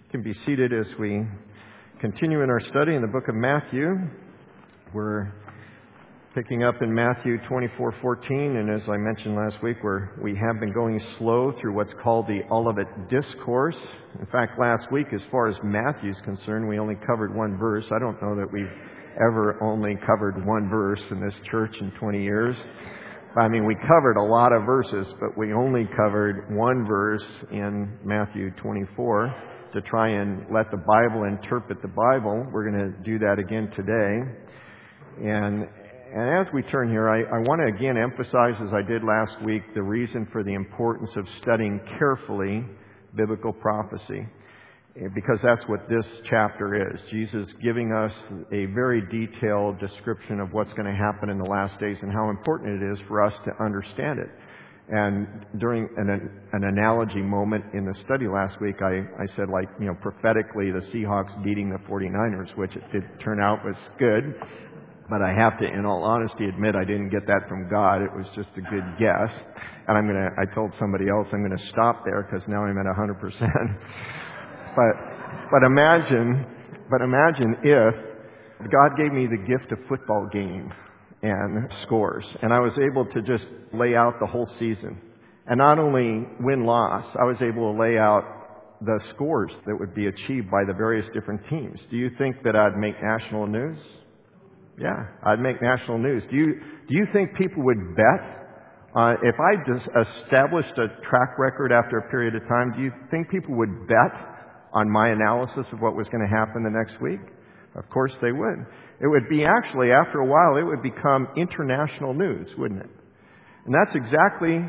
You can be seated as we continue in our study in the book of Matthew. We're picking up in Matthew 24:14, and as I mentioned last week, we have been going slow through what's called the Olivet Discourse. In fact, last week, as far as Matthew's concerned, we only covered one verse. I don't know that we've ever only covered one verse in this church in 20 years. I mean, we covered a lot of verses, but we only covered one verse in Matthew 24 to try and let the Bible interpret the Bible. We're going to do that again today. And as we turn here, I want to again emphasize, as I did last week, the reason for the importance of studying carefully biblical prophecy. Because that's what this chapter is. Jesus giving us a very detailed description of what's going to happen in the last days and how important it is for us to understand it. And during an analogy moment in the study last week, I said, prophetically, the Seahawks beating the 49ers, which it did turn out was good. But I have to, in all honesty, admit I didn't get that from God. It was just a good guess. And I told somebody else I'm going to stop there because now I'm at 100%. But imagine if God gave me the gift of football game and scores, and I was able to just lay out the whole season. And not only win-loss, I was able to lay out the scores that would be achieved by the various different teams. Do you think that I'd make national news? Yeah, I'd make national news. Do you think people would bet? If I just established a track record after a period of time, do you think people would bet on my analysis of what was going to happen the next week? Of course they would. It would be actually, after a while, it would become international news, wouldn't it? And that's exactly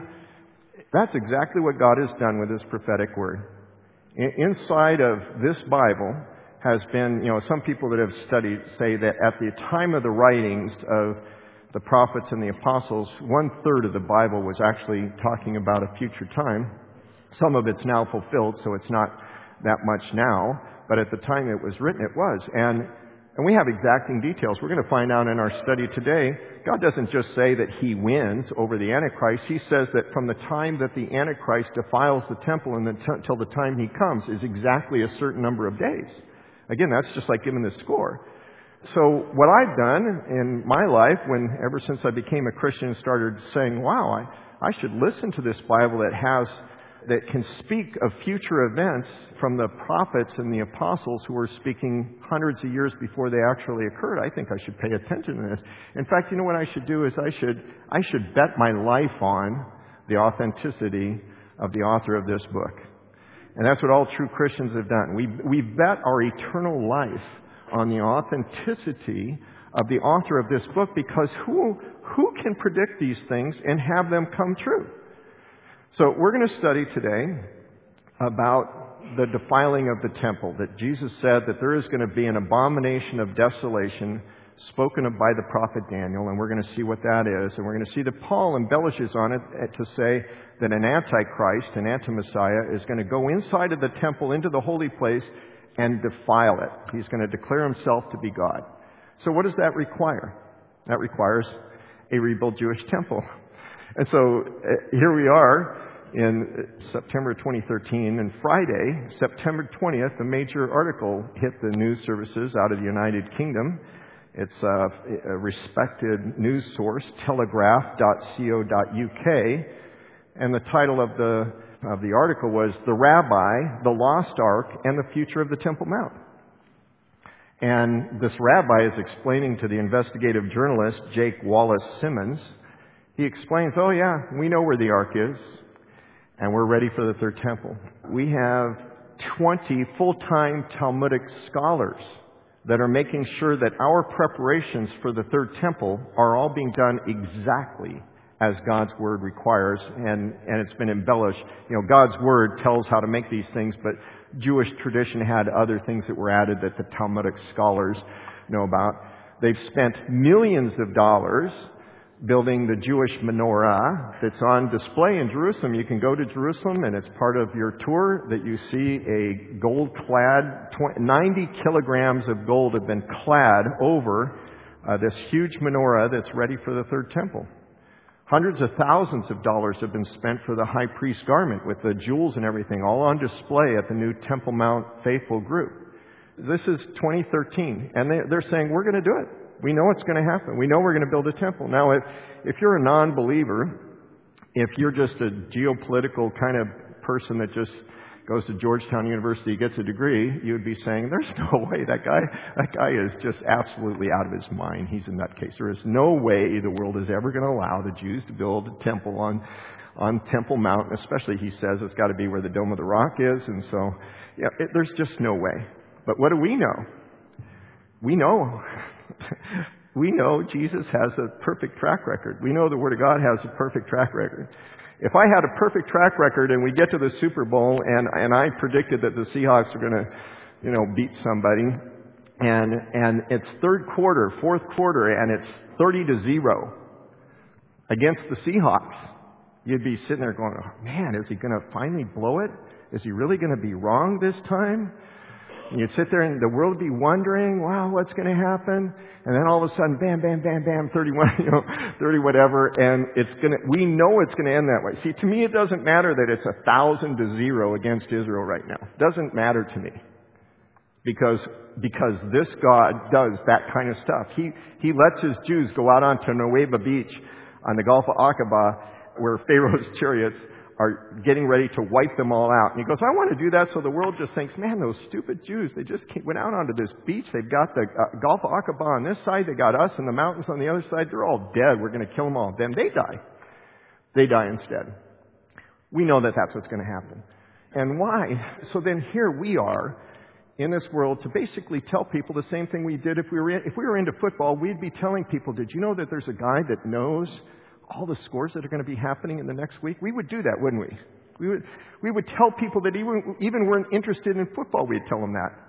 what God has done with His prophetic word. Inside of this Bible has been, some people that have studied say that at the time of the writings of the prophets and the apostles, 1/3 of the Bible was actually talking about a future time. Some of it's now fulfilled, so it's not that much now, but at the time it was written, it was. And we have exacting details. We're going to find out in our study today, God doesn't just say that He wins over the Antichrist. He says that from the time that the Antichrist defiles the temple until the time he comes is exactly a certain number of days. Again, that's just like giving the score. So what I've done in my life, ever since I became a Christian and started saying, wow, I should listen to this Bible that can speak of future events from the prophets and the apostles who were speaking hundreds of years before they actually occurred. I think I should pay attention to this. In fact, what I should do is I should bet my life on the authenticity of the author of this book. And that's what all true Christians have done. We bet our eternal life on the authenticity of the author of this book, because who can predict these things and have them come true? So we're going to study today about the defiling of the temple, that Jesus said that there is going to be an abomination of desolation spoken of by the prophet Daniel, and we're going to see what that is. And we're going to see that Paul embellishes on it to say that an antichrist, an anti-Messiah, is going to go inside of the temple into the holy place and defile it. He's going to declare himself to be God. So what does that require? That requires a rebuilt Jewish temple. And so here we are in September 2013, and Friday, September 20th, a major article hit the news services out of the United Kingdom. It's a respected news source, telegraph.co.uk, and the title of the article was "The Rabbi, the Lost Ark, and the Future of the Temple Mount." And this rabbi is explaining to the investigative journalist Jake Wallace Simmons. He explains, oh yeah, we know where the ark is, and we're ready for the third temple. We have 20 full-time Talmudic scholars that are making sure that our preparations for the third temple are all being done exactly as God's Word requires, and it's been embellished. God's Word tells how to make these things, but Jewish tradition had other things that were added that the Talmudic scholars know about. They've spent millions of dollars building the Jewish menorah that's on display in Jerusalem. You can go to Jerusalem, and it's part of your tour that you see a gold-clad, 90 kilograms of gold have been clad over this huge menorah that's ready for the third temple. Hundreds of thousands of dollars have been spent for the high priest's garment with the jewels and everything, all on display at the new Temple Mount Faithful group. This is 2013, and they're saying, we're going to do it. We know it's going to happen. We know we're going to build a temple. Now, if you're a non-believer, if you're just a geopolitical kind of person that just goes to Georgetown University, gets a degree, you would be saying, there's no way, that guy is just absolutely out of his mind. He's a nutcase. There is no way the world is ever going to allow the Jews to build a temple on Temple Mount, especially, he says, it's got to be where the Dome of the Rock is. And so, yeah, there's just no way. But what do we know? We know. We know Jesus has a perfect track record. We know the Word of God has a perfect track record. If I had a perfect track record and we get to the Super Bowl and I predicted that the Seahawks are going to, beat somebody, and it's third quarter, fourth quarter, and it's 30-0 against the Seahawks, you'd be sitting there going, oh, man, is he going to finally blow it? Is he really going to be wrong this time? And you'd sit there and the world would be wondering, wow, what's going to happen? And then all of a sudden, bam, bam, bam, bam, 31, 30 whatever, and we know it's going to end that way. See, to me, it doesn't matter that it's 1,000-0 against Israel right now. It doesn't matter to me. Because this God does that kind of stuff. He lets his Jews go out onto Nuweiba Beach on the Gulf of Aqaba, where Pharaoh's chariots are getting ready to wipe them all out. And he goes, I want to do that so the world just thinks, man, those stupid Jews, they just went out onto this beach. They've got the Gulf of Aqaba on this side. They got us and the mountains on the other side. They're all dead. We're going to kill them all. Then they die. They die instead. We know that that's what's going to happen. And why? So then here we are in this world to basically tell people the same thing we did if we were into football. We'd be telling people, did you know that there's a guy that knows all the scores that are going to be happening in the next week? We would do that, wouldn't we? We would tell people that even weren't interested in football, we'd tell them that.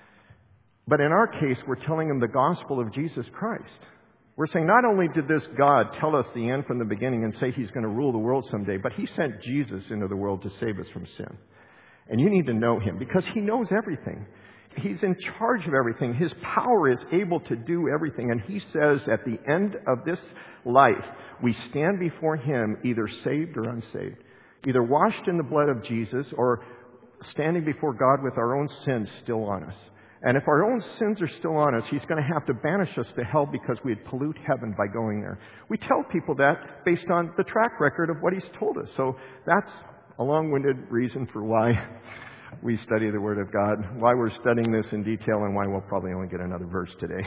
But in our case, we're telling them the gospel of Jesus Christ. We're saying not only did this God tell us the end from the beginning and say he's going to rule the world someday, but he sent Jesus into the world to save us from sin. And you need to know him because he knows everything. He's in charge of everything. His power is able to do everything. And he says at the end of this life, we stand before him either saved or unsaved. Either washed in the blood of Jesus or standing before God with our own sins still on us. And if our own sins are still on us, he's going to have to banish us to hell because we'd pollute heaven by going there. We tell people that based on the track record of what he's told us. So that's a long-winded reason for why we study the Word of God, why we're studying this in detail, and why we'll probably only get another verse today.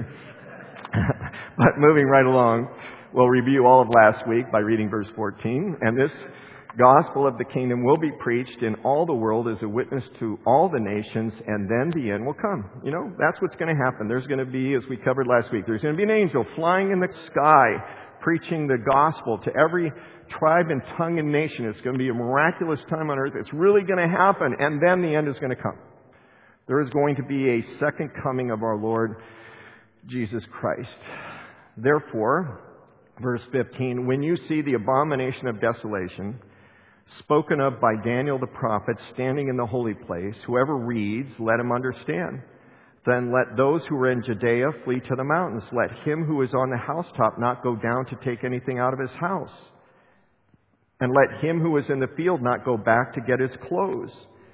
But moving right along, we'll review all of last week by reading verse 14. And this gospel of the kingdom will be preached in all the world as a witness to all the nations, and then the end will come. That's what's going to happen. There's going to be, as we covered last week, there's going to be an angel flying in the sky preaching the gospel to every tribe and tongue and nation. It's going to be a miraculous time on earth. It's really going to happen. And then the end is going to come. There is going to be a second coming of our Lord Jesus Christ. Therefore, verse 15, when you see the abomination of desolation spoken of by Daniel the prophet standing in the holy place, whoever reads, let him understand. Then let those who are in Judea flee to the mountains. Let him who is on the housetop not go down to take anything out of his house. And let him who is in the field not go back to get his clothes.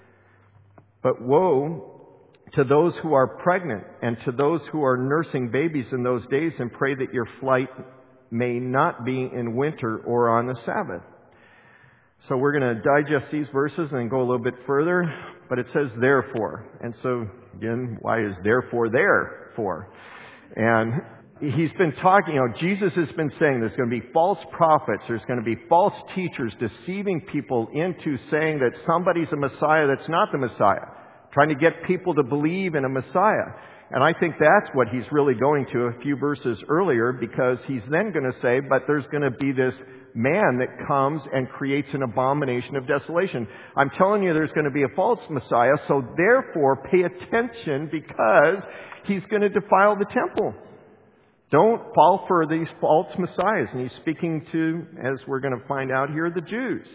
But woe to those who are pregnant and to those who are nursing babies in those days, and pray that your flight may not be in winter or on the Sabbath. So we're going to digest these verses and go a little bit further. But it says therefore. And so, again, why is therefore there for? And he's been talking, Jesus has been saying there's going to be false prophets, there's going to be false teachers deceiving people into saying that somebody's a Messiah that's not the Messiah, trying to get people to believe in a Messiah. And I think that's what he's really going to a few verses earlier, because he's then going to say, but there's going to be this man that comes and creates an abomination of desolation. I'm telling you there's going to be a false Messiah, so therefore pay attention, because he's going to defile the temple. Don't fall for these false messiahs. And he's speaking to, as we're going to find out here, the Jews.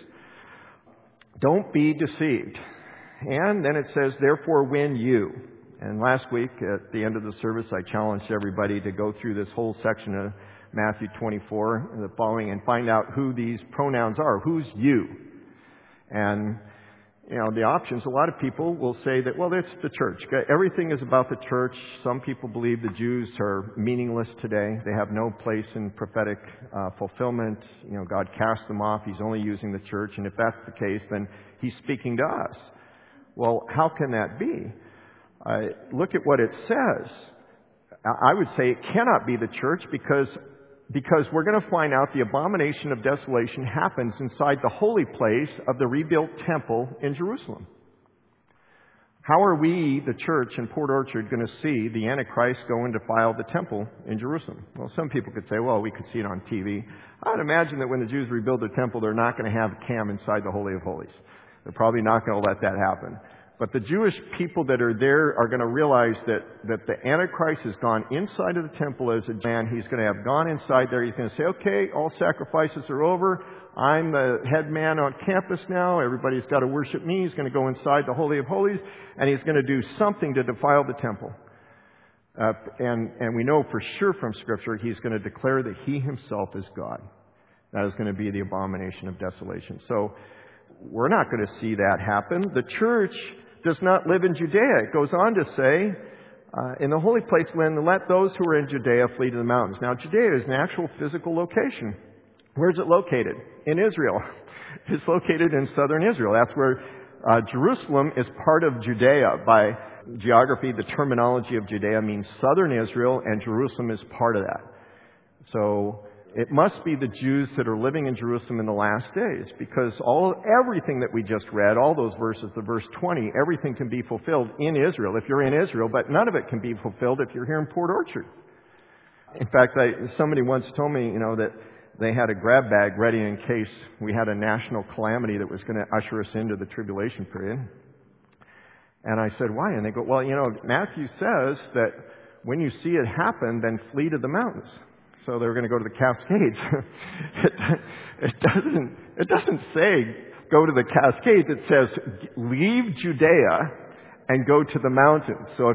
Don't be deceived. And then it says, therefore when you. And last week at the end of the service, I challenged everybody to go through this whole section of Matthew 24 and the following and find out who these pronouns are. Who's you? And, the options, a lot of people will say that, well, it's the church. Everything is about the church. Some people believe the Jews are meaningless today. They have no place in prophetic fulfillment. God cast them off. He's only using the church. And if that's the case, then He's speaking to us. Well, how can that be? Look at what it says. I would say it cannot be the church because we're going to find out the abomination of desolation happens inside the holy place of the rebuilt temple in Jerusalem. How are we, the church in Port Orchard, going to see the Antichrist go and defile the temple in Jerusalem? Well, some people could say, well, we could see it on TV. I would imagine that when the Jews rebuild the temple, they're not going to have a cam inside the Holy of Holies. They're probably not going to let that happen. But the Jewish people that are there are going to realize that the Antichrist has gone inside of the temple as a man. He's going to have gone inside there. He's going to say, okay, all sacrifices are over. I'm the head man on campus now. Everybody's got to worship me. He's going to go inside the Holy of Holies, and he's going to do something to defile the temple. And we know for sure from Scripture he's going to declare that he himself is God. That is going to be the abomination of desolation. So we're not going to see that happen. The church does not live in Judea. It goes on to say, in the holy place, let those who are in Judea flee to the mountains. Now, Judea is an actual physical location. Where's it located? In Israel. It's located in southern Israel. That's where Jerusalem is part of Judea. By geography, the terminology of Judea means southern Israel, and Jerusalem is part of that. So it must be the Jews that are living in Jerusalem in the last days, because everything that we just read, all those verses, the verse 20, everything can be fulfilled in Israel if you're in Israel, but none of it can be fulfilled if you're here in Port Orchard. In fact, somebody once told me, that they had a grab bag ready in case we had a national calamity that was going to usher us into the tribulation period. And I said, why? And they go, well, Matthew says that when you see it happen, then flee to the mountains. So they were going to go to the Cascades. It doesn't say go to the Cascades. It says leave Judea and go to the mountains. So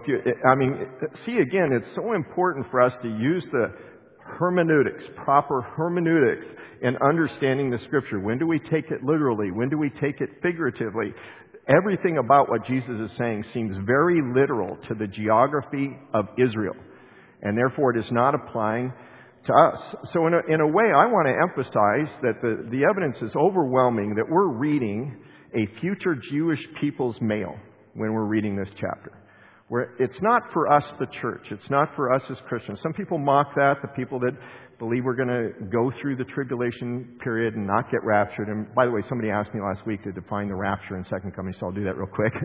see again, it's so important for us to use the hermeneutics, proper hermeneutics in understanding the Scripture. When do we take it literally? When do we take it figuratively? Everything about what Jesus is saying seems very literal to the geography of Israel, and therefore it is not applying to us. So in a way, I want to emphasize that the evidence is overwhelming that we're reading a future Jewish people's mail when we're reading this chapter. It's not for us, the church. It's not for us as Christians. Some people mock that, the people that believe we're going to go through the tribulation period and not get raptured. And by the way, somebody asked me last week to define the rapture and second coming, so I'll do that real quick.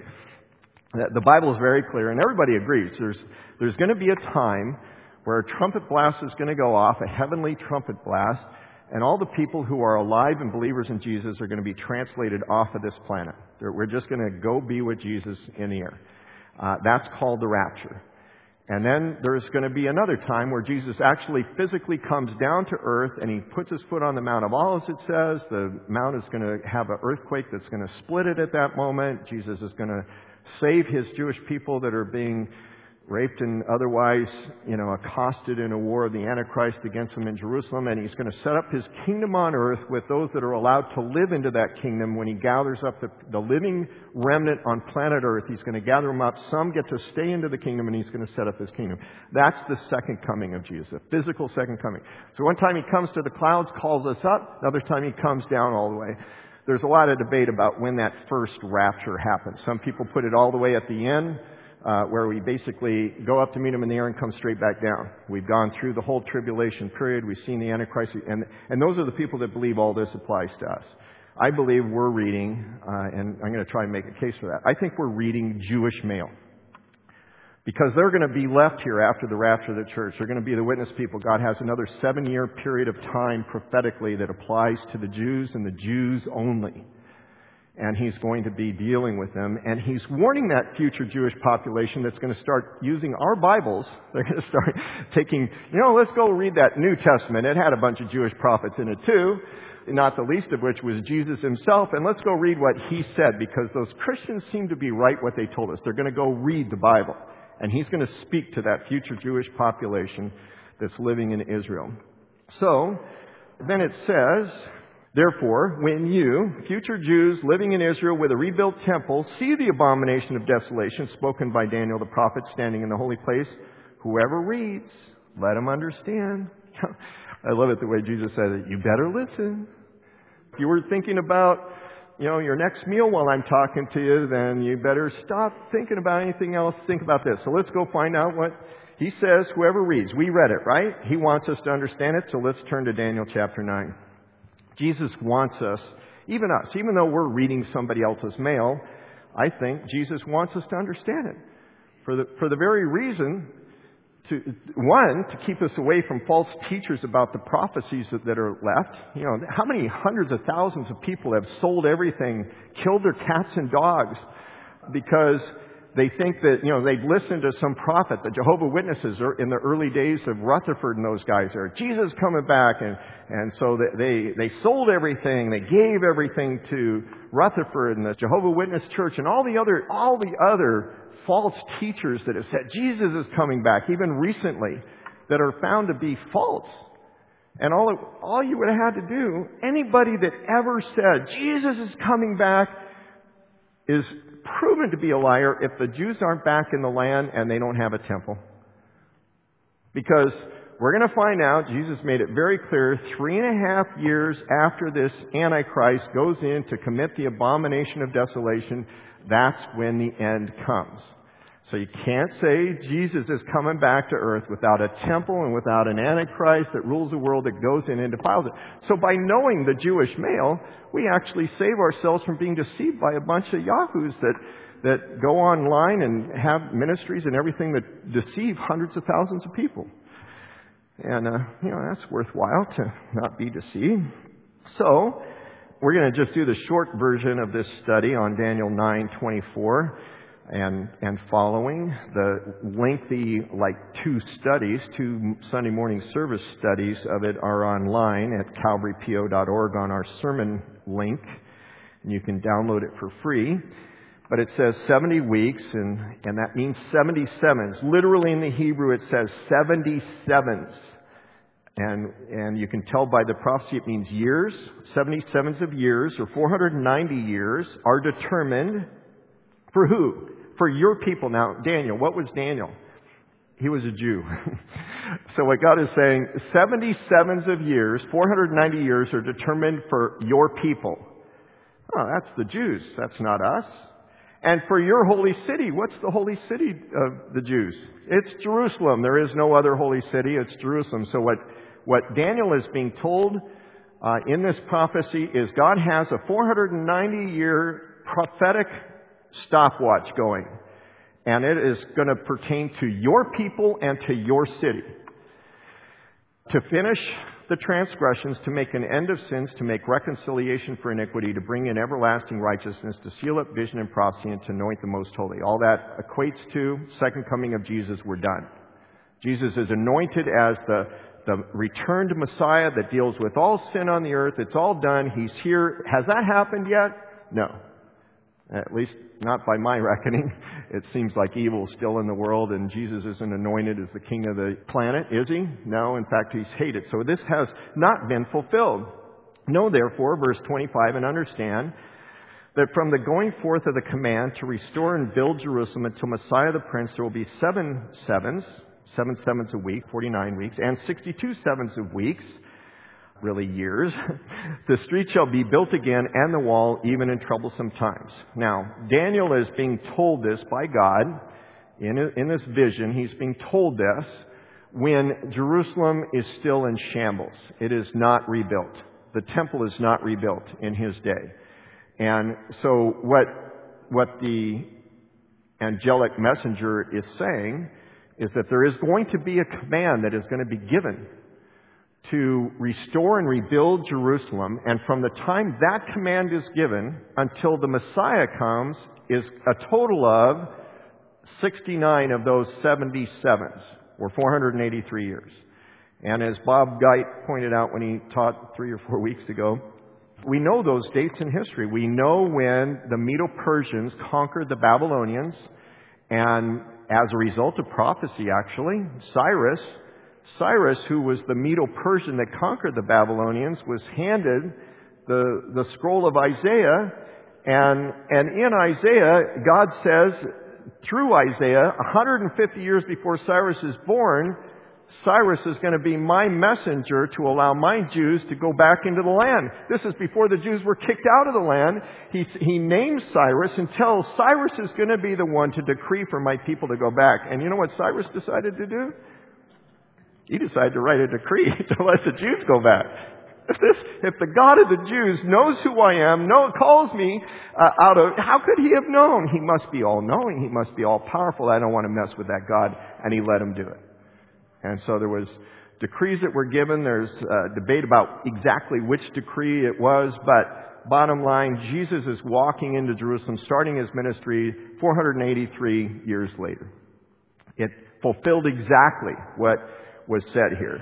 The Bible is very clear, and everybody agrees. There's going to be a time where a trumpet blast is going to go off, a heavenly trumpet blast, and all the people who are alive and believers in Jesus are going to be translated off of this planet. We're just going to go be with Jesus in the air. That's called the rapture. And then there's going to be another time where Jesus actually physically comes down to earth and he puts his foot on the Mount of Olives, it says. The mount is going to have an earthquake that's going to split it at that moment. Jesus is going to save his Jewish people that are being raped and otherwise, accosted in a war of the Antichrist against them in Jerusalem. And he's going to set up his kingdom on earth with those that are allowed to live into that kingdom. When he gathers up the living remnant on planet earth, he's going to gather them up. Some get to stay into the kingdom, and he's going to set up his kingdom. That's the second coming of Jesus, the physical second coming. So one time he comes to the clouds, calls us up. Another time he comes down all the way. There's a lot of debate about when that first rapture happens. Some people put it all the way at the end, where we basically go up to meet him in the air and come straight back down. We've gone through the whole tribulation period. We've seen the Antichrist. And those are the people that believe all this applies to us. I believe we're reading, and I'm going to try and make a case for that. I think we're reading Jewish mail. Because they're going to be left here after the rapture of the church. They're going to be the witness people. God has another 7-year period of time prophetically that applies to the Jews and the Jews only. And he's going to be dealing with them. And he's warning that future Jewish population that's going to start using our Bibles. They're going to start taking, let's go read that New Testament. It had a bunch of Jewish prophets in it too. Not the least of which was Jesus himself. And let's go read what he said, because those Christians seem to be right what they told us. They're going to go read the Bible. And he's going to speak to that future Jewish population that's living in Israel. So, then it says, therefore, when you, future Jews living in Israel with a rebuilt temple, see the abomination of desolation spoken by Daniel the prophet standing in the holy place, whoever reads, let him understand. I love it the way Jesus said it. You better listen. If you were thinking about, your next meal while I'm talking to you, then you better stop thinking about anything else. Think about this. So let's go find out what he says. Whoever reads. We read it, right? He wants us to understand it. So let's turn to Daniel chapter 9. Jesus wants us, even though we're reading somebody else's mail, I think Jesus wants us to understand it. For the very reason, to keep us away from false teachers about the prophecies that are left. How many hundreds of thousands of people have sold everything, killed their cats and dogs because they think that, they've listened to some prophet, the Jehovah's Witnesses in the early days of Rutherford and those guys there. Jesus coming back, and so they sold everything, they gave everything to Rutherford and the Jehovah's Witness Church and all the other false teachers that have said Jesus is coming back, even recently, that are found to be false. And all you would have had to do, anybody that ever said Jesus is coming back is proven to be a liar if the Jews aren't back in the land and they don't have a temple. Because we're going to find out, Jesus made it very clear, 3.5 years after this Antichrist goes in to commit the abomination of desolation, that's when the end comes. So you can't say Jesus is coming back to earth without a temple and without an Antichrist that rules the world that goes in and defiles it. So by knowing the Jewish mail, we actually save ourselves from being deceived by a bunch of yahoos that go online and have ministries and everything that deceive hundreds of thousands of people. And, that's worthwhile to not be deceived. So, we're going to just do the short version of this study on Daniel 9:24 and following. The lengthy, 2 Sunday morning service studies of it are online at calvarypo.org on our sermon link. And you can download it for free. But it says 70 weeks, and that means 77s. Literally in the Hebrew it says 77s. And you can tell by the prophecy it means years. 77s of years, or 490 years, are determined for who? For your people. Now, Daniel, what was Daniel? He was a Jew. So what God is saying, 77s of years, 490 years are determined for your people. Oh, that's the Jews. That's not us. And for your holy city, what's the holy city of the Jews? It's Jerusalem. There is no other holy city. It's Jerusalem. So what Daniel is being told in this prophecy is God has a 490-year prophetic stopwatch going. And it is going to pertain to your people and to your city. To finish the transgressions, to make an end of sins, to make reconciliation for iniquity, to bring in everlasting righteousness, to seal up vision and prophecy, and to anoint the most holy. All that equates to second coming of Jesus. We're done. Jesus is anointed as the returned Messiah that deals with all sin on the earth. It's all done. He's here. Has that happened yet? No. At least not by my reckoning. It seems like evil is still in the world, and Jesus isn't anointed as the king of the planet, is he? No, in fact, he's hated. So this has not been fulfilled. Know therefore, verse 25, and understand that from the going forth of the command to restore and build Jerusalem until Messiah the Prince, there will be 7 sevens a week, 49 weeks, and 62 sevens of weeks, really years. The street shall be built again, and the wall, even in troublesome times. Now, Daniel is being told this by God in this vision. He's being told this when Jerusalem is still in shambles. It is not rebuilt. The temple is not rebuilt in his day. And so what the angelic messenger is saying is that there is going to be a command that is going to be given to restore and rebuild Jerusalem, and from the time that command is given until the Messiah comes is a total of 69 of those 77s, or 483 years. And as Bob Geit pointed out when he taught 3 or 4 weeks ago, we know those dates in history. We know when the Medo-Persians conquered the Babylonians, and as a result of prophecy, actually, Cyrus Cyrus, who was the Medo-Persian that conquered the Babylonians, was handed the scroll of Isaiah. And in Isaiah, God says, through Isaiah, 150 years before Cyrus is born, Cyrus is going to be my messenger to allow my Jews to go back into the land. This is before the Jews were kicked out of the land. He names Cyrus and tells Cyrus is going to be the one to decree for my people to go back. And you know what Cyrus decided to do? He decided to write a decree to let the Jews go back. If the God of the Jews knows who I am, calls me out of, how could he have known? He must be all-knowing. He must be all-powerful. I don't want to mess with that God. And he let him do it. And so there was decrees that were given. There's debate about exactly which decree it was. But bottom line, Jesus is walking into Jerusalem, starting his ministry 483 years later. It fulfilled exactly what was said here.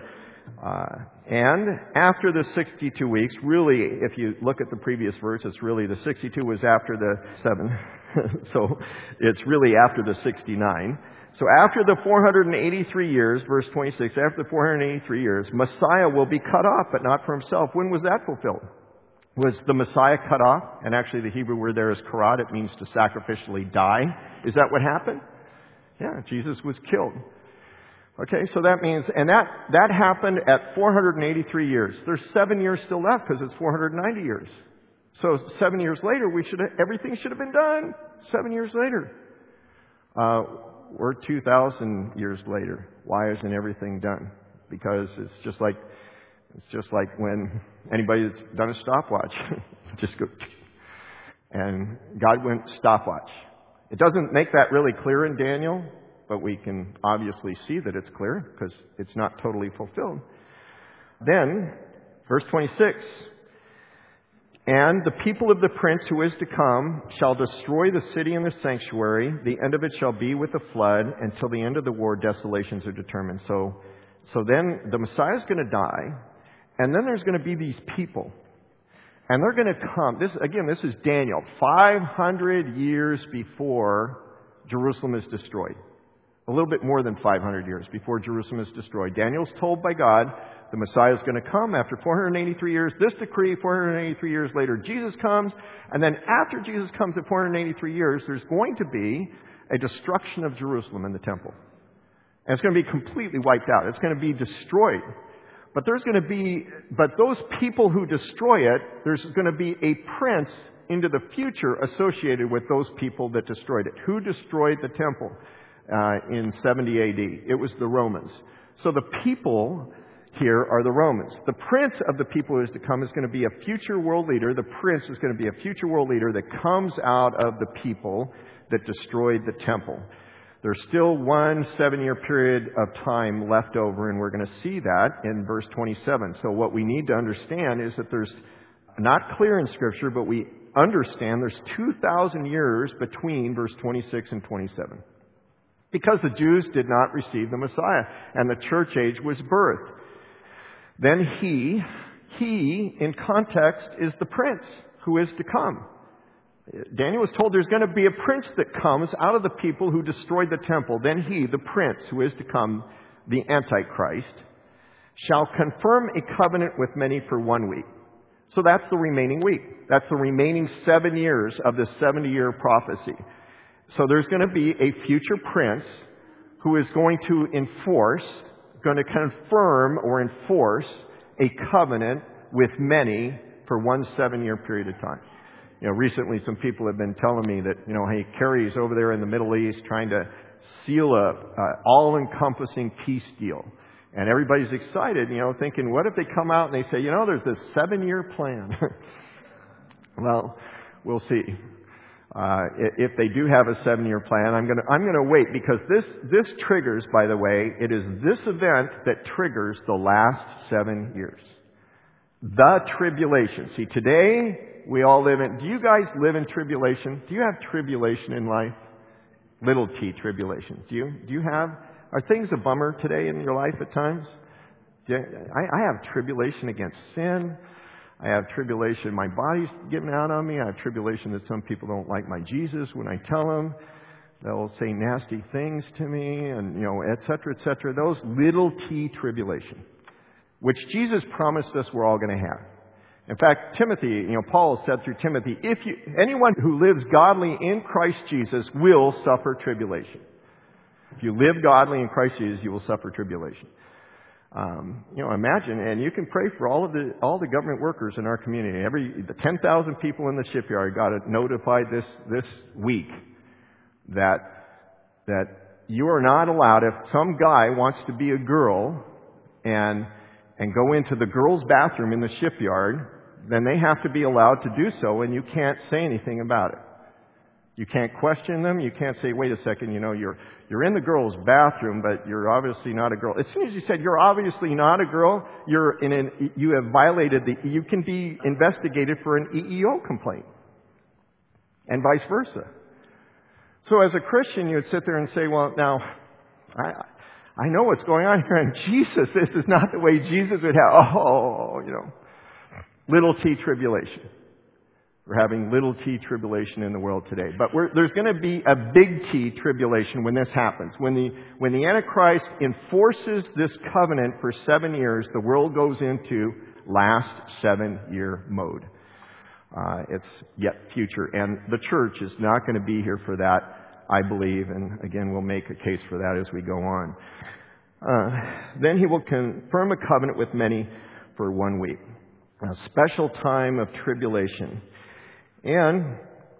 And after the 62 weeks, really, if you look at the previous verse, it's really the 62 was after the 7. So it's really after the 69. So after the 483 years, verse 26, after the 483 years, Messiah will be cut off, but not for himself. When was that fulfilled? Was the Messiah cut off? And actually the Hebrew word there is karat. It means to sacrificially die. Is that what happened? Yeah, Jesus was killed. Okay, so that means, and that happened at 483 years. There's 7 years still left because it's 490 years. So 7 years later, everything should have been done. 7 years later. We're 2,000 years later. Why isn't everything done? Because it's just like when anybody that's done a stopwatch, just go, and God went stopwatch. It doesn't make that really clear in Daniel, but we can obviously see that it's clear because it's not totally fulfilled. Then, verse 26, and the people of the prince who is to come shall destroy the city and the sanctuary. The end of it shall be with a flood. Until the end of the war, desolations are determined. So then the Messiah is going to die. And then there's going to be these people. And they're going to come. This is Daniel. 500 years before Jerusalem is destroyed. A little bit more than 500 years before Jerusalem is destroyed. Daniel's told by God the Messiah is going to come after 483 years. This decree, 483 years later, Jesus comes. And then after Jesus comes at 483 years, there's going to be a destruction of Jerusalem and the temple. And it's going to be completely wiped out. It's going to be destroyed. But those people who destroy it, there's going to be a prince into the future associated with those people that destroyed it. Who destroyed the temple? In 70 AD. It was the Romans. So the people here are the Romans. The prince of the people who is to come is going to be a future world leader. The prince is going to be a future world leader that comes out of the people that destroyed the temple. There's still 1 7-year period of time left over, and we're going to see that in verse 27. So what we need to understand is that there's not clear in Scripture, but we understand there's 2,000 years between verse 26 and 27. Because the Jews did not receive the Messiah, and the church age was birthed. Then he in context is the prince who is to come. Daniel was told there's going to be a prince that comes out of the people who destroyed the temple. Then he, the prince who is to come, the Antichrist, shall confirm a covenant with many for 1 week. So that's the remaining week. That's the remaining 7 years of this 70-year prophecy. So there's going to be a future prince who is going to confirm or enforce a covenant with many for 1 7-year period of time. Recently some people have been telling me that, hey, Kerry's over there in the Middle East trying to seal a all-encompassing peace deal. And everybody's excited, thinking, what if they come out and they say, there's this 7-year plan? Well, we'll see. If they do have a 7-year plan, I'm going to wait, because this triggers, by the way, it is this event that triggers the last 7 years. The tribulation. See, today we all live in. Do you guys live in tribulation? Do you have tribulation in life? Little t tribulation. Do you have? Are things a bummer today in your life at times? I have tribulation against sin. I have tribulation. My body's giving out on me. I have tribulation that some people don't like my Jesus when I tell them. They'll say nasty things to me, and, et cetera, et cetera. Those little t tribulation, which Jesus promised us we're all going to have. In fact, Timothy, Paul said through Timothy, anyone who lives godly in Christ Jesus will suffer tribulation. If you live godly in Christ Jesus, you will suffer tribulation. Imagine, and you can pray for all the government workers in our community. The 10,000 people in the shipyard got notified this week that you are not allowed, if some guy wants to be a girl and go into the girls' bathroom in the shipyard, then they have to be allowed to do so, and you can't say anything about it. You can't question them. You can't say, wait a second, you're in the girls' bathroom, but you're obviously not a girl. As soon as you said you're obviously not a girl, you have violated you can be investigated for an EEO complaint. And vice versa. So as a Christian, you would sit there and say, well, now, I know what's going on here, and Jesus, this is not the way Jesus would have. Little t tribulation. We're having little t tribulation in the world today. But there's going to be a big T tribulation when this happens. When the Antichrist enforces this covenant for 7 years, the world goes into last 7-year mode. It's yet future. And the church is not going to be here for that, I believe. And again, we'll make a case for that as we go on. Then he will confirm a covenant with many for 1 week. A special time of tribulation. And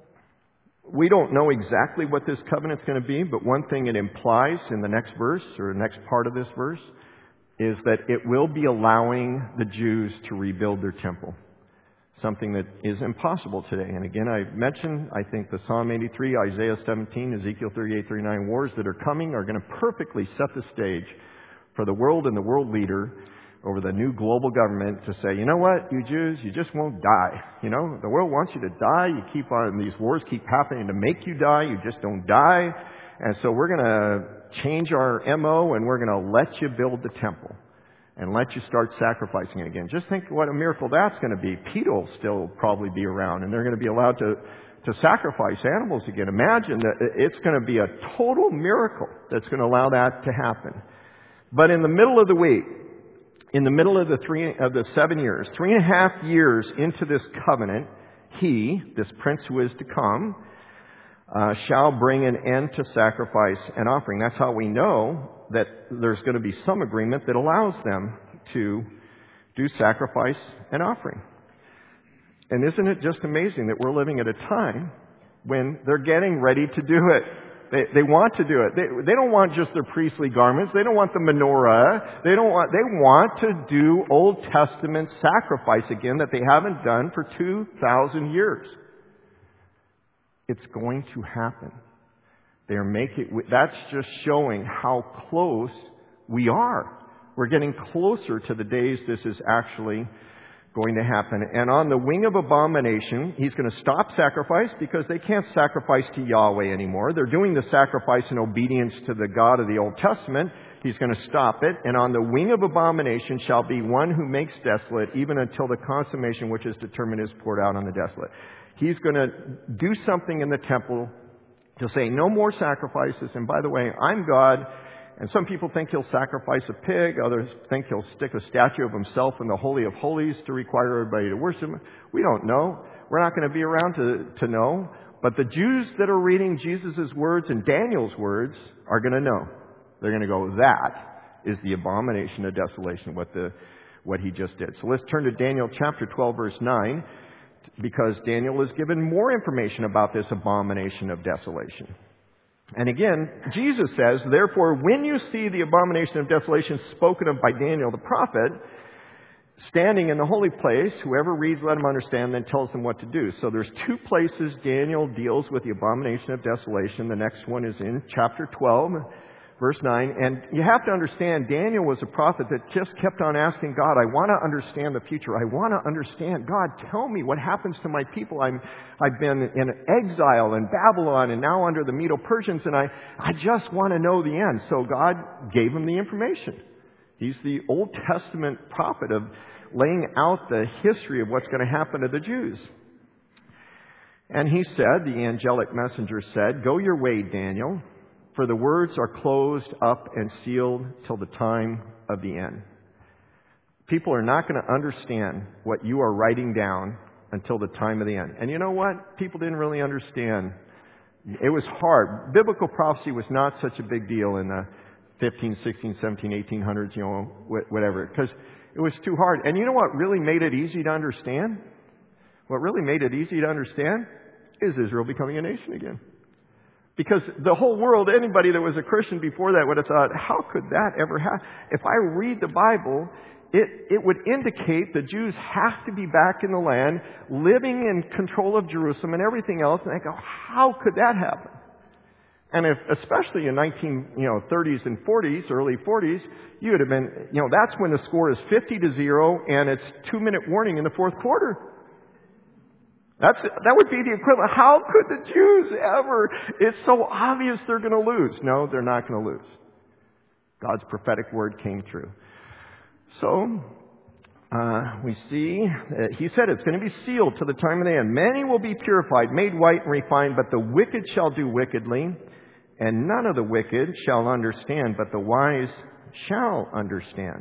we don't know exactly what this covenant's going to be, but one thing it implies in the next verse, or the next part of this verse, is that it will be allowing the Jews to rebuild their temple. Something that is impossible today. And again, I mentioned, I think the Psalm 83, Isaiah 17, Ezekiel 38, 39 wars that are coming are going to perfectly set the stage for the world and the world leader over the new global government to say, you know what, you Jews, you just won't die. The world wants you to die. You keep on, these wars keep happening to make you die. You just don't die. And so we're going to change our MO and we're going to let you build the temple and let you start sacrificing it again. Just think what a miracle that's going to be. PETA will still probably be around and they're going to be allowed to sacrifice animals again. Imagine that it's going to be a total miracle that's going to allow that to happen. But in the middle of the week, in the middle of the 7 years, 3.5 years into this covenant, he, this prince who is to come, shall bring an end to sacrifice and offering. That's how we know that there's going to be some agreement that allows them to do sacrifice and offering. And isn't it just amazing that we're living at a time when they're getting ready to do it? They want to do it. They don't want just their priestly garments. They don't want the menorah. They want to do Old Testament sacrifice again that they haven't done for 2,000 years. It's going to happen. That's just showing how close we are. We're getting closer to the days this is actually going to happen. And on the wing of abomination, he's going to stop sacrifice because they can't sacrifice to Yahweh anymore. They're doing the sacrifice in obedience to the God of the Old Testament. He's going to stop it. And on the wing of abomination shall be one who makes desolate, even until the consummation which is determined is poured out on the desolate. He's going to do something in the temple to say no more sacrifices. And by the way, I'm God. And some people think he'll sacrifice a pig. Others think he'll stick a statue of himself in the Holy of Holies to require everybody to worship him. We don't know. We're not going to be around to know. But the Jews that are reading Jesus' words and Daniel's words are going to know. They're going to go, that is the abomination of desolation, what he just did. So let's turn to Daniel chapter 12, verse 9, because Daniel is given more information about this abomination of desolation. And again, Jesus says, therefore, when you see the abomination of desolation spoken of by Daniel the prophet, standing in the holy place, whoever reads, let him understand, then tells them what to do. So there's 2 places Daniel deals with the abomination of desolation. The next one is in chapter 12, verse 9. And you have to understand, Daniel was a prophet that just kept on asking God, I want to understand the future. I want to understand. God, tell me what happens to my people. I've been in exile in Babylon and now under the Medo-Persians, and I just want to know the end. So God gave him the information. He's the Old Testament prophet of laying out the history of what's going to happen to the Jews. And he said, the angelic messenger said, "Go your way, Daniel, for the words are closed up and sealed till the time of the end." People are not going to understand what you are writing down until the time of the end. And you know what? People didn't really understand. It was hard. Biblical prophecy was not such a big deal in the 15, 16, 17, 1800s, whatever, because it was too hard. And you know what really made it easy to understand? What really made it easy to understand is Israel becoming a nation again. Because the whole world, anybody that was a Christian before that would have thought, how could that ever happen? If I read the Bible, it would indicate the Jews have to be back in the land, living in control of Jerusalem and everything else. And I go, how could that happen? And if, especially in 1930s and 40s, early 40s, you would have been, that's when the score is 50-0 and it's 2-minute warning in the fourth quarter. That would be the equivalent. How could the Jews ever? It's so obvious they're going to lose. No, they're not going to lose. God's prophetic word came true. So, we see, he said it's going to be sealed to the time of the end. Many will be purified, made white and refined, but the wicked shall do wickedly, and none of the wicked shall understand, but the wise shall understand.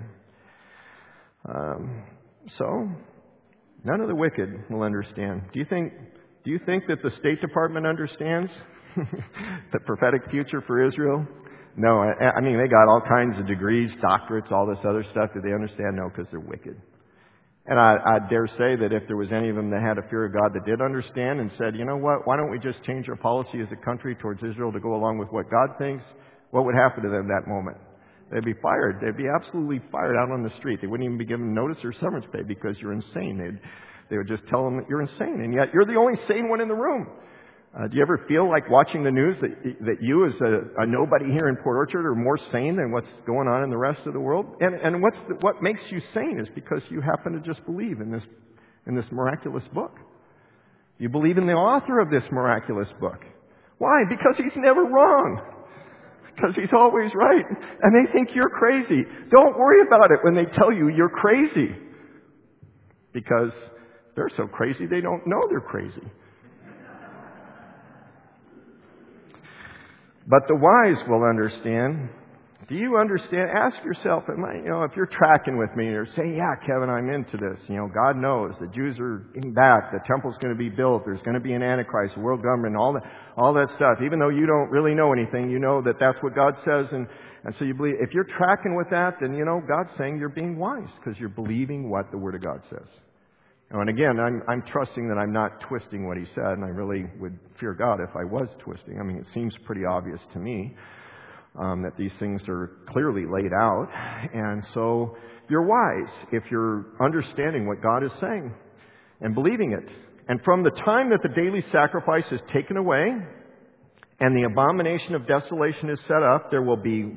So, none of the wicked will understand. Do you think that the State Department understands the prophetic future for Israel? No, I mean, they got all kinds of degrees, doctorates, all this other stuff. Do they understand? No, because they're wicked. And I dare say that if there was any of them that had a fear of God that did understand and said, you know what, why don't we just change our policy as a country towards Israel to go along with what God thinks? What would happen to them that moment? They'd be fired. They'd be absolutely fired out on the street. They wouldn't even be given notice or severance pay because you're insane. They would just tell them that you're insane, and yet you're the only sane one in the room. Do you ever feel like watching the news that you as a nobody here in Port Orchard are more sane than what's going on in the rest of the world? And what makes you sane is because you happen to just believe in this miraculous book. You believe in the author of this miraculous book. Why? Because he's never wrong. Because he's always right. And they think you're crazy. Don't worry about it when they tell you you're crazy. Because they're so crazy they don't know they're crazy. But the wise will understand. Do you understand? Ask yourself, if you're tracking with me or say, yeah, Kevin, I'm into this. God knows the Jews are getting back. The temple's going to be built. There's going to be an Antichrist, a world government, all that stuff. Even though you don't really know anything, you know that that's what God says. And so you believe. If you're tracking with that, then, God's saying you're being wise because you're believing what the Word of God says. And again, I'm trusting that I'm not twisting what he said, and I really would fear God if I was twisting. I mean, it seems pretty obvious to me that these things are clearly laid out. And so you're wise if you're understanding what God is saying and believing it. And from the time that the daily sacrifice is taken away and the abomination of desolation is set up, there will be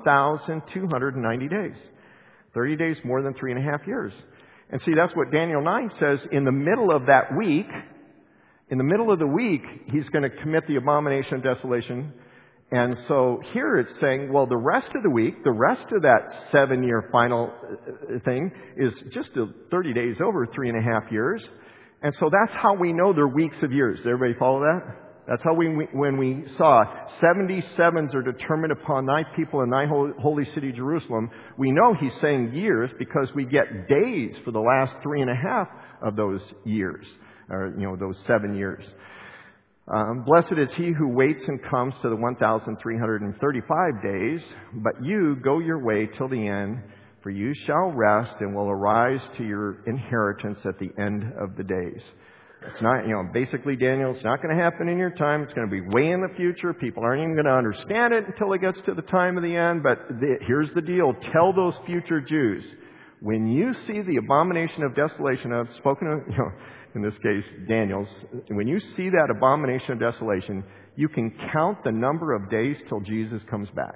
1,290 days. 30 days more than 3.5 years. And see, that's what Daniel 9 says. In the middle of that week, in the middle of the week, he's going to commit the abomination of desolation. And so here it's saying, well, the rest of the week, the rest of that 7-year final thing is just 30 days over 3.5 years. And so that's how we know they're weeks of years. Does everybody follow that? That's how when we saw 77s are determined upon thy people in thy holy city Jerusalem, we know he's saying years because we get days for the last 3.5 of those years, or those 7 years. Blessed is he who waits and comes to the 1,335 days, but you go your way till the end, for you shall rest and will arise to your inheritance at the end of the days. It's not, basically, Daniel, it's not going to happen in your time. It's going to be way in the future. People aren't even going to understand it until it gets to the time of the end. But here's the deal. Tell those future Jews, when you see the abomination of desolation, I've spoken of, in this case, Daniel's, when you see that abomination of desolation, you can count the number of days till Jesus comes back.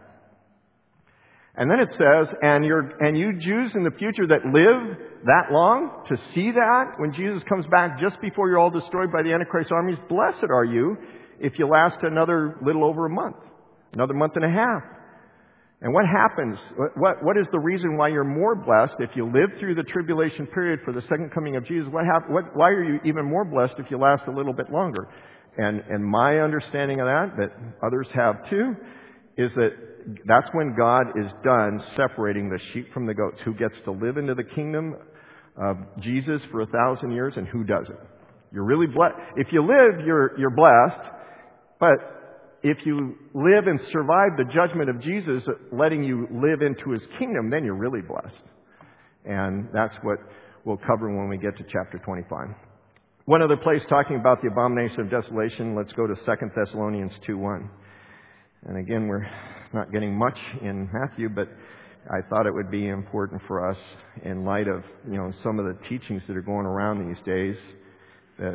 And then it says, and you Jews in the future that live that long to see that when Jesus comes back just before you're all destroyed by the Antichrist armies, blessed are you if you last another little over a month, another month and a half. And what happens? What is the reason why you're more blessed if you live through the tribulation period for the second coming of Jesus? Why are you even more blessed if you last a little bit longer? And my understanding of that others have too, is that's when God is done separating the sheep from the goats. Who gets to live into the kingdom of Jesus for 1,000 years and who doesn't? You're really blessed. If you live, you're blessed. But if you live and survive the judgment of Jesus, letting you live into His kingdom, then you're really blessed. And that's what we'll cover when we get to chapter 25. One other place talking about the abomination of desolation, let's go to 2 Thessalonians 2:1. And again, we're not getting much in Matthew, but I thought it would be important for us in light of, some of the teachings that are going around these days that,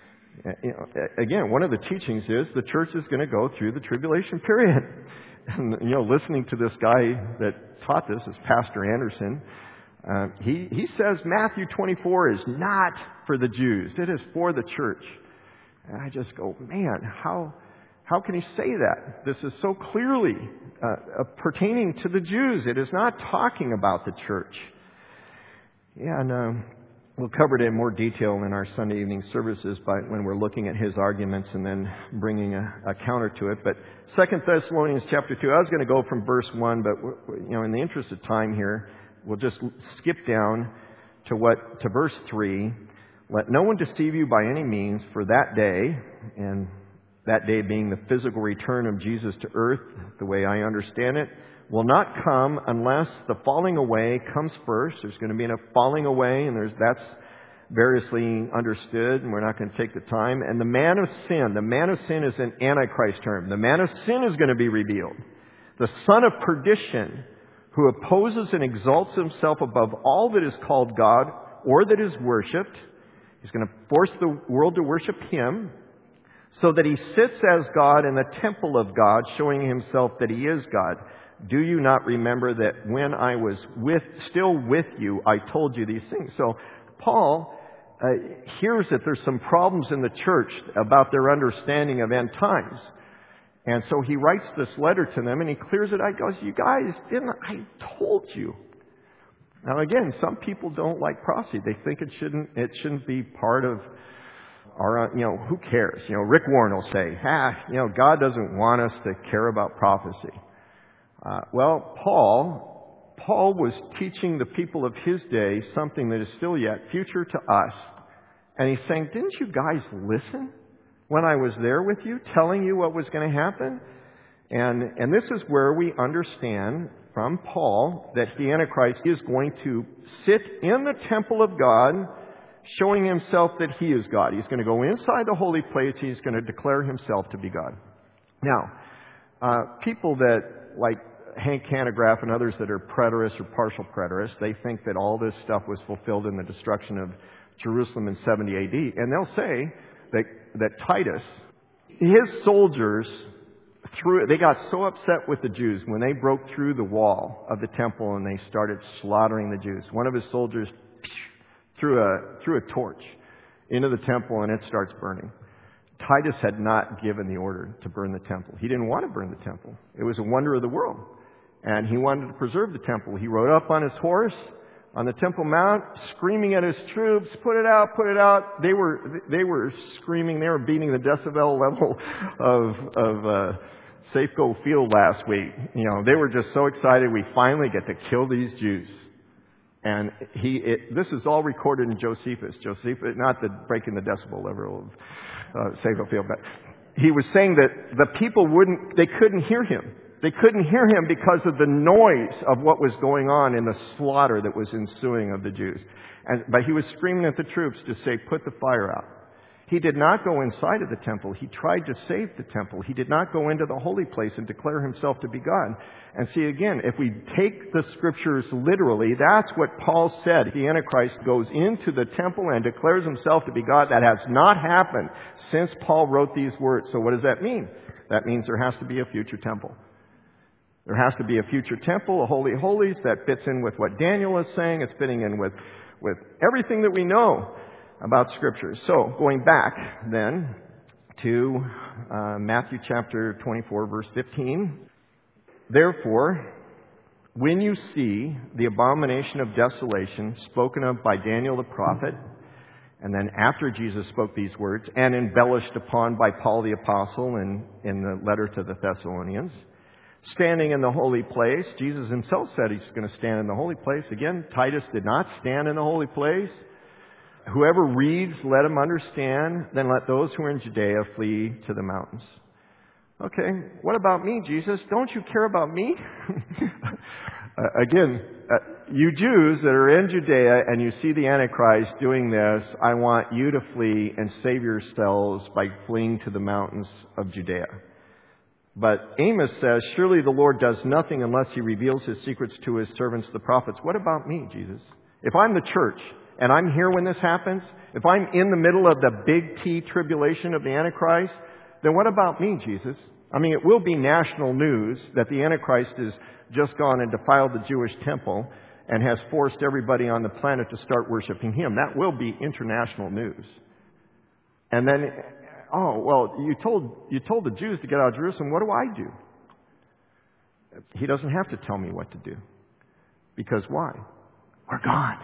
again, one of the teachings is the church is going to go through the tribulation period. And, listening to this guy that taught this is Pastor Anderson. He says Matthew 24 is not for the Jews. It is for the church. And I just go, man, how can he say that? This is so clearly pertaining to the Jews. It is not talking about the church. Yeah, and we'll cover it in more detail in our Sunday evening services when we're looking at his arguments and then bringing a counter to it. But 2 Thessalonians chapter 2, I was going to go from verse 1, but in the interest of time here, we'll just skip down to verse 3. Let no one deceive you by any means, for that day, and that day being the physical return of Jesus to earth, the way I understand it, will not come unless the falling away comes first. There's going to be a falling away, and that's variously understood, and we're not going to take the time. And the man of sin is an Antichrist term. The man of sin is going to be revealed. The son of perdition, who opposes and exalts himself above all that is called God or that is worshipped. He's going to force the world to worship him, so that he sits as God in the temple of God, showing himself that he is God. Do you not remember that when I was still with you, I told you these things? So Paul hears that there's some problems in the church about their understanding of end times. And so he writes this letter to them and he clears it out. He goes, you guys, I told you. Now again, some people don't like prophecy. They think it shouldn't be part of our, who cares? Rick Warren will say, God doesn't want us to care about prophecy. Well, Paul was teaching the people of his day something that is still yet future to us. And he's saying, didn't you guys listen when I was there with you, telling you what was going to happen? And this is where we understand from Paul that the Antichrist is going to sit in the temple of God, showing himself that he is God. He's going to go inside the holy place. He's going to declare himself to be God. Now, people that, like Hank Hanegraaff and others that are preterists or partial preterists, they think that all this stuff was fulfilled in the destruction of Jerusalem in 70 AD. And they'll say that Titus, his soldiers, they got so upset with the Jews when they broke through the wall of the temple and they started slaughtering the Jews. One of his soldiers threw a torch into the temple and it starts burning. Titus had not given the order to burn the temple. He didn't want to burn the temple. It was a wonder of the world. And he wanted to preserve the temple. He rode up on his horse on the Temple Mount, screaming at his troops, put it out, put it out. They were screaming. They were beating the decibel level of Safeco Field last week. They were just so excited. We finally get to kill these Jews. And this is all recorded in Josephus. Josephus, not the breaking the decibel level of Safeco Field, but he was saying that the people they couldn't hear him. They couldn't hear him because of the noise of what was going on in the slaughter that was ensuing of the Jews. But he was screaming at the troops to say, put the fire out. He did not go inside of the temple. He tried to save the temple. He did not go into the holy place and declare himself to be God. And see, again, if we take the scriptures literally, that's what Paul said. The Antichrist goes into the temple and declares himself to be God. That has not happened since Paul wrote these words. So what does that mean? That means there has to be a future temple. There has to be a future temple, a holy of holies. That fits in with what Daniel is saying. It's fitting in with everything that we know about Scripture. So, going back then to Matthew chapter 24, verse 15. Therefore, when you see the abomination of desolation spoken of by Daniel the prophet, and then after Jesus spoke these words, and embellished upon by Paul the apostle in the letter to the Thessalonians, standing in the holy place, Jesus himself said he's going to stand in the holy place. Again, Titus did not stand in the holy place. Whoever reads, let him understand. Then let those who are in Judea flee to the mountains. Okay, what about me, Jesus? Don't you care about me? Again, you Jews that are in Judea and you see the Antichrist doing this, I want you to flee and save yourselves by fleeing to the mountains of Judea. But Amos says, surely the Lord does nothing unless he reveals his secrets to his servants, the prophets. What about me, Jesus? If I'm the church and I'm here when this happens, if I'm in the middle of the big T tribulation of the Antichrist, then what about me, Jesus? I mean, it will be national news that the Antichrist has just gone and defiled the Jewish temple and has forced everybody on the planet to start worshiping him. That will be international news. And then, oh, well, you told the Jews to get out of Jerusalem. What do I do? He doesn't have to tell me what to do. Because why? We're gone.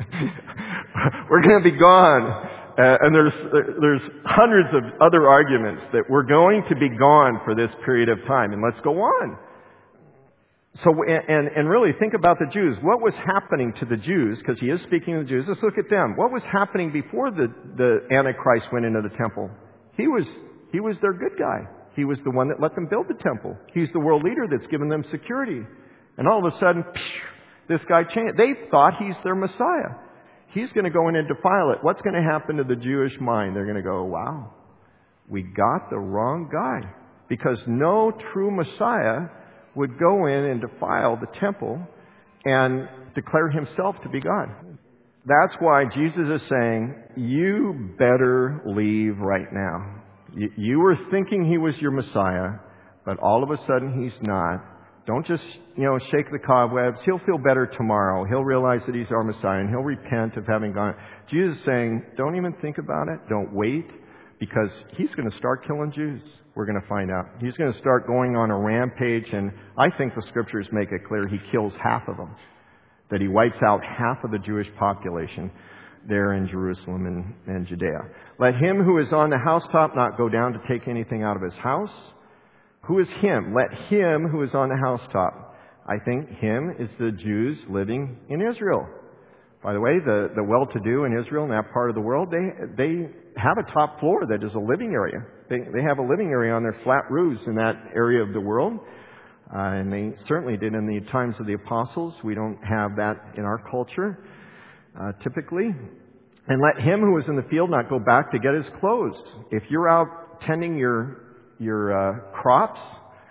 We're going to be gone. And there's hundreds of other arguments that we're going to be gone for this period of time. And let's go on. So, and really think about the Jews. What was happening to the Jews? Because he is speaking to the Jews. Let's look at them. What was happening before the Antichrist went into the temple? He was their good guy. He was the one that let them build the temple. He's the world leader that's given them security. And all of a sudden, this guy changed. They thought he's their Messiah. He's going to go in and defile it. What's going to happen to the Jewish mind? They're going to go, wow, we got the wrong guy. Because no true Messiah would go in and defile the temple and declare himself to be God. That's why Jesus is saying, you better leave right now. You were thinking he was your Messiah, but all of a sudden he's not. Don't just, shake the cobwebs. He'll feel better tomorrow. He'll realize that he's our Messiah and he'll repent of having gone. Jesus is saying, don't even think about it. Don't wait, because he's going to start killing Jews. We're going to find out. He's going to start going on a rampage, and I think the scriptures make it clear he kills half of them. That he wipes out half of the Jewish population there in Jerusalem and Judea. Let him who is on the housetop not go down to take anything out of his house. Who is him? Let him who is on the housetop. I think him is the Jews living in Israel. By the way, the well-to-do in Israel, in that part of the world, they have a top floor that is a living area. They have a living area on their flat roofs in that area of the world. And they certainly did in the times of the apostles. We don't have that in our culture, typically. And let him who is in the field not go back to get his clothes. If you're out tending your crops,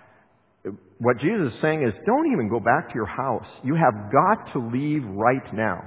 what Jesus is saying is, don't even go back to your house. You have got to leave right now.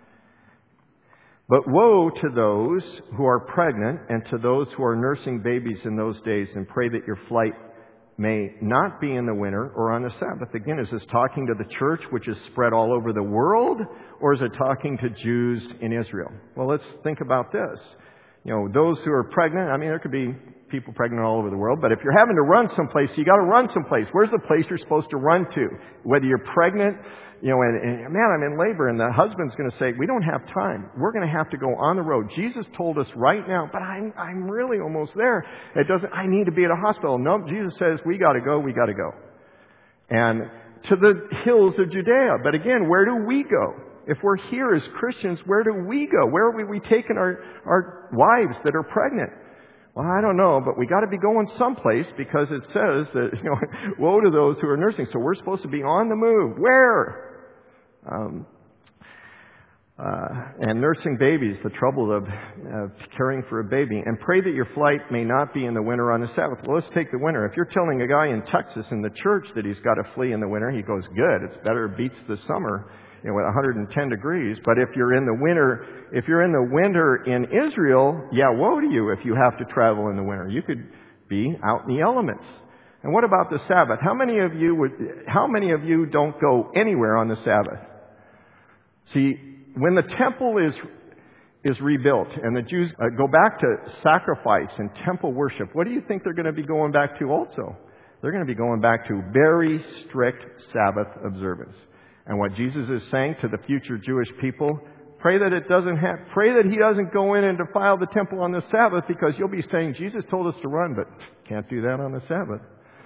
But woe to those who are pregnant and to those who are nursing babies in those days, and pray that your flight may not be in the winter or on the Sabbath. Again, is this talking to the church, which is spread all over the world, or is it talking to Jews in Israel? Well, let's think about this. Those who are pregnant, there could be people pregnant all over the world, but if you're having to run someplace, you got to run someplace. Where's the place you're supposed to run to? Whether you're pregnant, and I'm in labor, and the husband's going to say, we don't have time. We're going to have to go on the road. Jesus told us right now, but I'm really almost there. I need to be at a hospital. No, Jesus says, we got to go. And to the hills of Judea. But again, where do we go? If we're here as Christians, where do we go? Where are we taking our wives that are pregnant? Well, I don't know, but we got to be going someplace, because it says that, woe to those who are nursing. So we're supposed to be on the move. Where? And nursing babies, the trouble of caring for a baby. And pray that your flight may not be in the winter on the Sabbath. Well, let's take the winter. If you're telling a guy in Texas in the church that he's got to flee in the winter, he goes, good, it's better, it beats the summer. At 110 degrees. But if you're in the winter in Israel, woe to you if you have to travel in the winter. You could be out in the elements. And what about the Sabbath? How many of you don't go anywhere on the Sabbath? See, when the temple is rebuilt and the Jews go back to sacrifice and temple worship, what do you think they're going to be going back to also? They're going to be going back to very strict Sabbath observance. And what Jesus is saying to the future Jewish people, pray that pray that he doesn't go in and defile the temple on the Sabbath, because you'll be saying, Jesus told us to run, but can't do that on the Sabbath.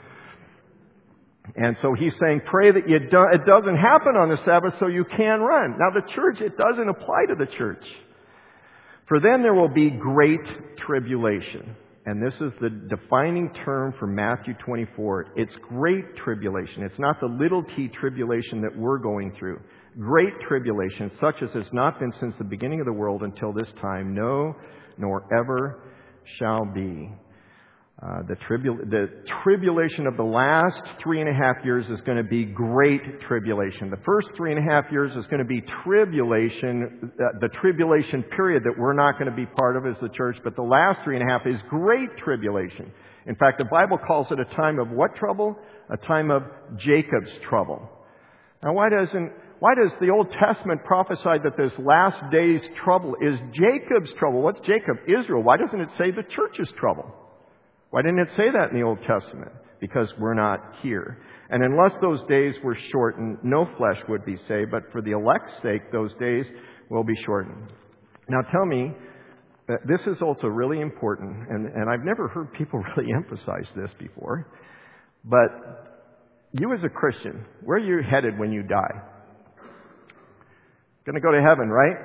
And so he's saying, pray that it doesn't happen on the Sabbath so you can run. Now the church, it doesn't apply to the church. For then there will be great tribulation. And this is the defining term for Matthew 24. It's great tribulation. It's not the little t tribulation that we're going through. Great tribulation, such as has not been since the beginning of the world until this time, no, nor ever shall be. The tribulation of the last 3.5 years is going to be great tribulation. The first 3.5 years is going to be tribulation, the tribulation period that we're not going to be part of as the church, but the last 3.5 is great tribulation. In fact, the Bible calls it a time of what trouble? A time of Jacob's trouble. Now, why does the Old Testament prophesy that this last day's trouble is Jacob's trouble? What's Jacob? Israel. Why doesn't it say the church's trouble? Why didn't it say that in the Old Testament? Because we're not here. And unless those days were shortened, no flesh would be saved. But for the elect's sake, those days will be shortened. Now tell me, this is also really important, and I've never heard people really emphasize this before, but you as a Christian, where are you headed when you die? Going to go to heaven, right?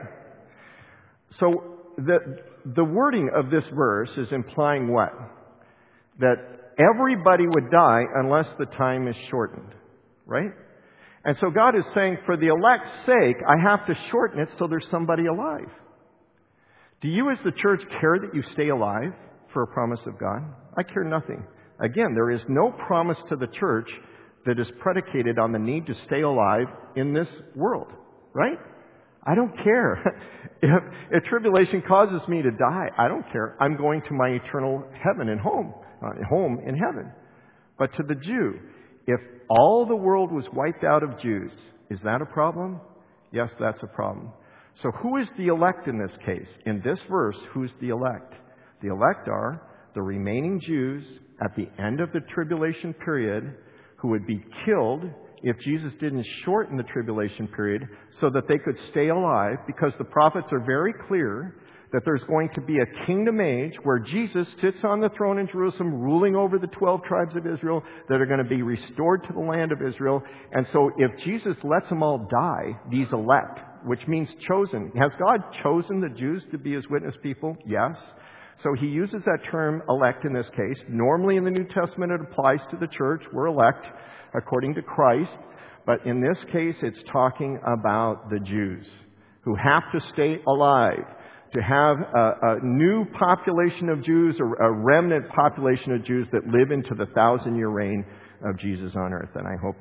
So the wording of this verse is implying what? That everybody would die unless the time is shortened, right? And so God is saying, for the elect's sake, I have to shorten it so there's somebody alive. Do you as the church care that you stay alive for a promise of God? I care nothing. Again, there is no promise to the church that is predicated on the need to stay alive in this world, right? I don't care. If tribulation causes me to die, I don't care. I'm going to my eternal heaven and home in heaven. But to the Jew, if all the world was wiped out of Jews, is that a problem? Yes, that's a problem. So who is the elect in this case? In this verse, who's the elect? The elect are the remaining Jews at the end of the tribulation period who would be killed if Jesus didn't shorten the tribulation period so that they could stay alive, because the prophets are very clear that there's going to be a kingdom age where Jesus sits on the throne in Jerusalem ruling over the 12 tribes of Israel that are going to be restored to the land of Israel. And so if Jesus lets them all die, these elect, which means chosen. Has God chosen the Jews to be His witness people? Yes. So He uses that term elect in this case. Normally in the New Testament it applies to the church. We're elect according to Christ. But in this case it's talking about the Jews who have to stay alive, to have a new population of Jews, or a remnant population of Jews that live into the 1,000-year reign of Jesus on earth. And I hope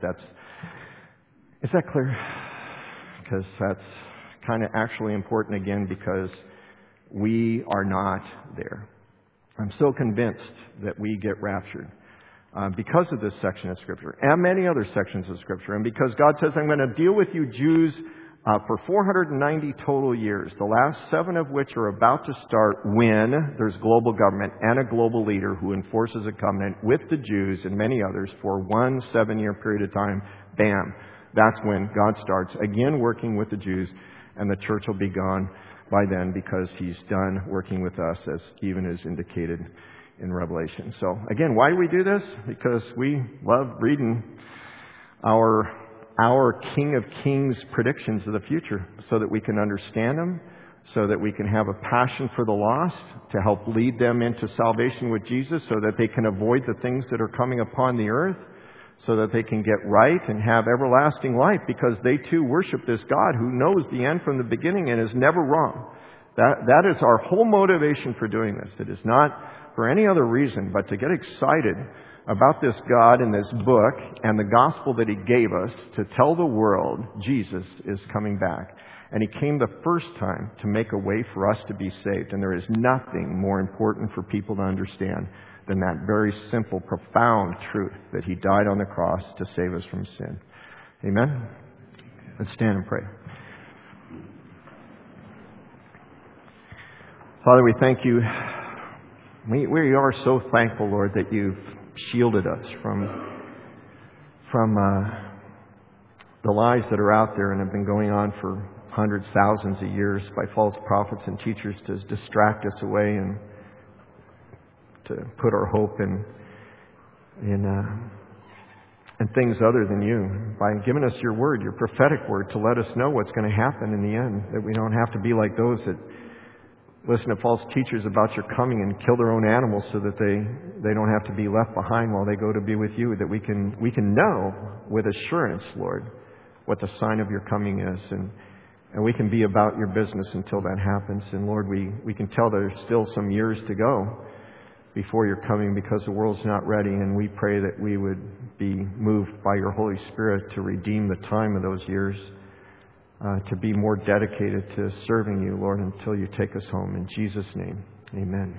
is that clear? Because that's kind of actually important again, because we are not there. I'm so convinced that we get raptured because of this section of Scripture and many other sections of Scripture. And because God says, I'm going to deal with you Jews for 490 total years, the last 7 of which are about to start when there's global government and a global leader who enforces a covenant with the Jews and many others for 1 7-year period of time. Bam. That's when God starts again working with the Jews, and the church will be gone by then because He's done working with us, as even is indicated in Revelation. So again, why do we do this? Because we love reading our King of Kings predictions of the future so that we can understand them, so that we can have a passion for the lost, to help lead them into salvation with Jesus, so that they can avoid the things that are coming upon the earth, so that they can get right and have everlasting life, because they too worship this God who knows the end from the beginning and is never wrong. That is our whole motivation for doing this. It is not for any other reason but to get excited about this God in this book and the gospel that He gave us to tell the world Jesus is coming back. And He came the first time to make a way for us to be saved. And there is nothing more important for people to understand than that very simple, profound truth that He died on the cross to save us from sin. Amen? Let's stand and pray. Father, we thank You. We are so thankful, Lord, that You've shielded us from the the lies that are out there and have been going on for hundreds, thousands of years by false prophets and teachers to distract us away and to put our hope in things other than you, by giving us your word, your prophetic word, to let us know what's going to happen in the end, that we don't have to be like those that listen to false teachers about your coming and kill their own animals so that they don't have to be left behind while they go to be with you, that we can know with assurance, Lord, what the sign of your coming is, and we can be about your business until that happens. And Lord, we can tell there's still some years to go before you're coming because the world's not ready, and we pray that we would be moved by your Holy Spirit to redeem the time of those years, to be more dedicated to serving you, Lord, until you take us home. In Jesus' name, amen.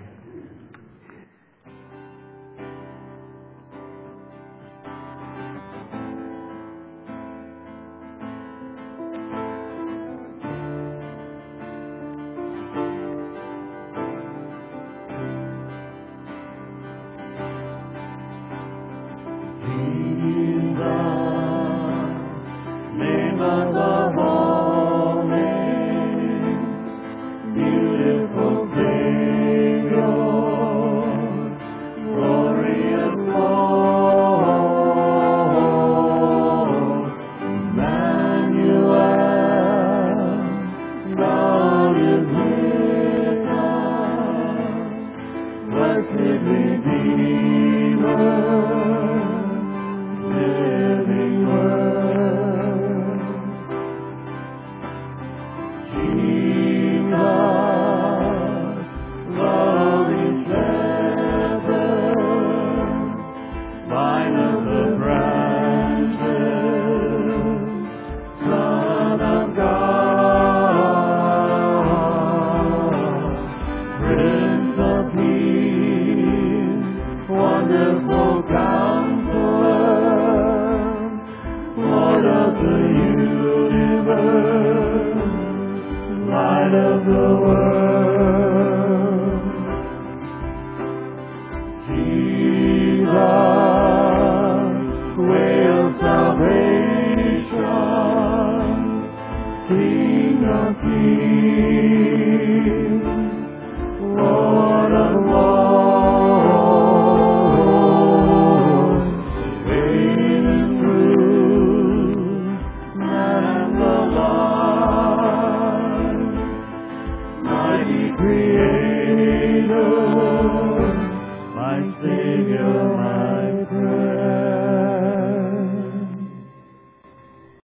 My Savior, my